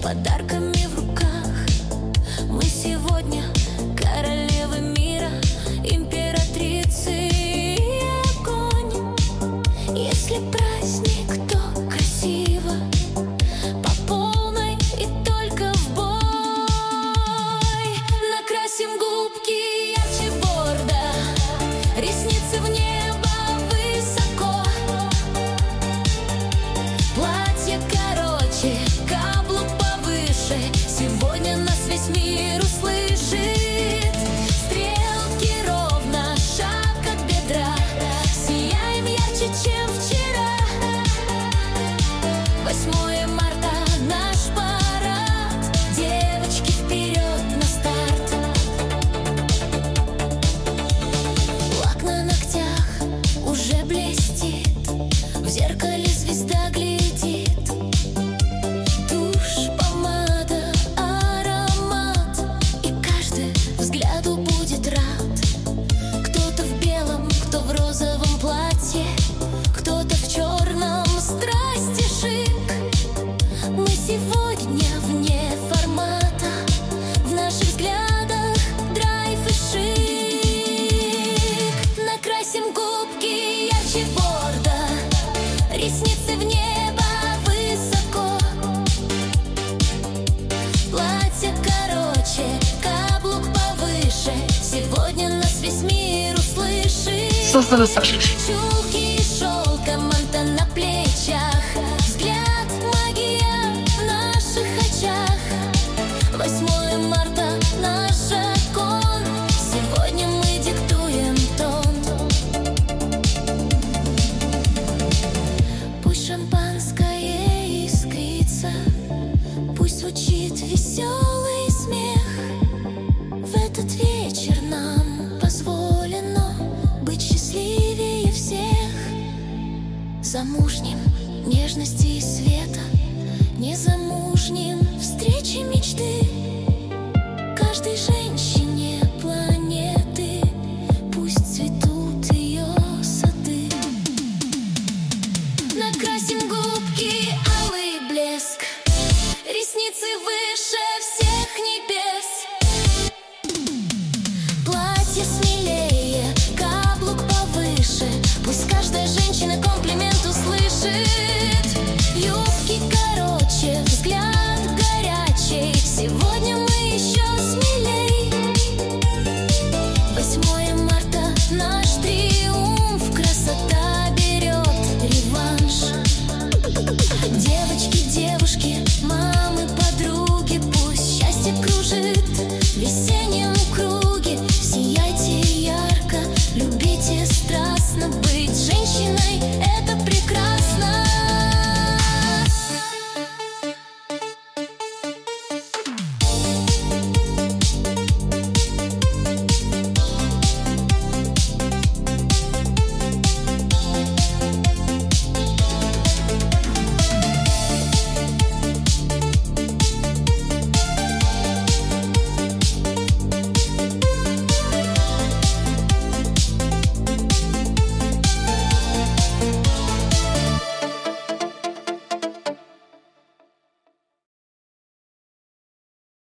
подарками в руках. Мы сегодня королевы мира, императрицы и огонь. Если праздник, то красиво, по полной и только в бой. Накрасим губки ярче борда, ресницы в небо высоко. Платье короче, каблук повыше, сегодня нас весь мир услышит. Стрелки ровно, шаг от бедра, сияем ярче, чем вчера. 8 марта наш парад, девочки, вперед на старт. Лак на ногтях уже блестит, в зеркале звезда глядит. Тушь, помада, аромат, и каждый взгляду будет рад. Кто-то в белом, кто в розовом платье, кто-то в черном, страсти шик. Мы сегодня вне формата, в наших взглядах драйв и шик. Накрасим губки ярче борда, ресницы в небо высоко. Платье короче, каблук повыше, сегодня нас весь мир услышит. Чулки шелком, манта на плечах, взгляд магия в наших очах. 8 марта наш закон, сегодня мы диктуем тон. Пусть шампанское искрится, пусть звучит веселый смех. В этот вечер нам позволено быть счастливее всех. Замужним нежности и света, незамужним встречи мечты. Каждый же